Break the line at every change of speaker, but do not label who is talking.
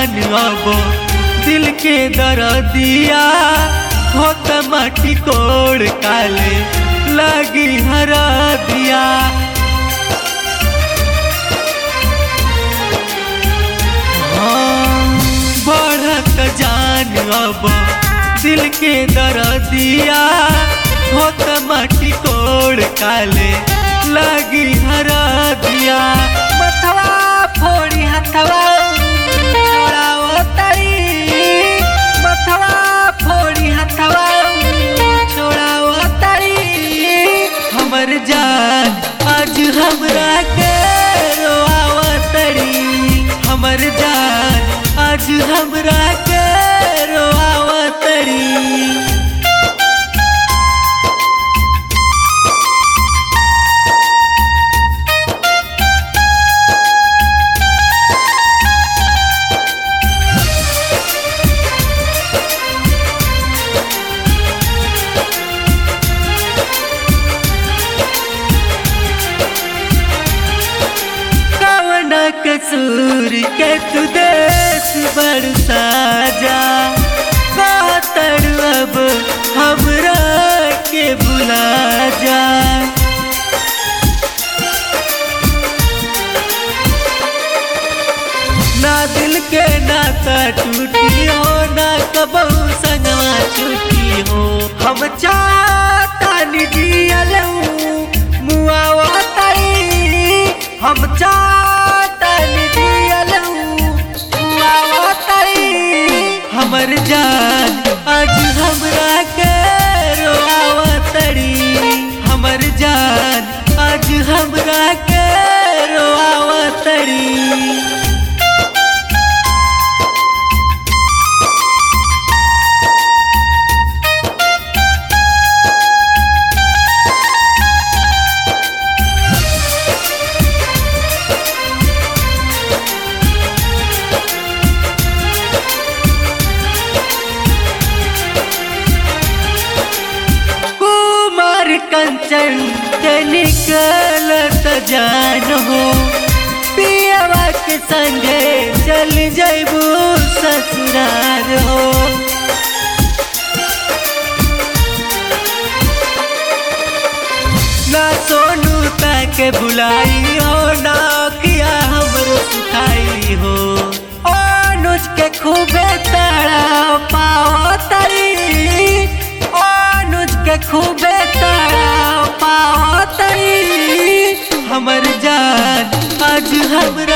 जान अब दिल के दर्दिया होत माटी कोड़ काले लगी हरा दिया। बढ़त जान अब दिल के दर्दिया होत माटी कोड़ काले लगी हरा दिया। मथवा फोड़ी हथवा छोड़ाओ तरी, मथवा फोड़ी हथवा छोड़ाओ तरी। हमर जान आज हमरा के रोआव तरी, हमर जान आज हमरा के रोआव तरी। कसूर के तू देश बरसा जा, बातर अब हमरा के बुला जा। ना दिल के नाता टूटी हो, ना कबहू संगवा छूटी हो। हम चाहता निजियल मुआवा तई, हम हमर जान आज हमरा के रोआव तड़ी, हमर जान आज हमरा के रोआव तड़ी। कंचन के निकलत जान हो, पियवा के संगे चल जैबू ससुरार हो। ना सोनू ताके बुलाई हो, ना किया हमरो सुखाई हो। अनुज के खूबे तड़ा पाओ तरी, अनुज के खूबे हमर जान आज हमरा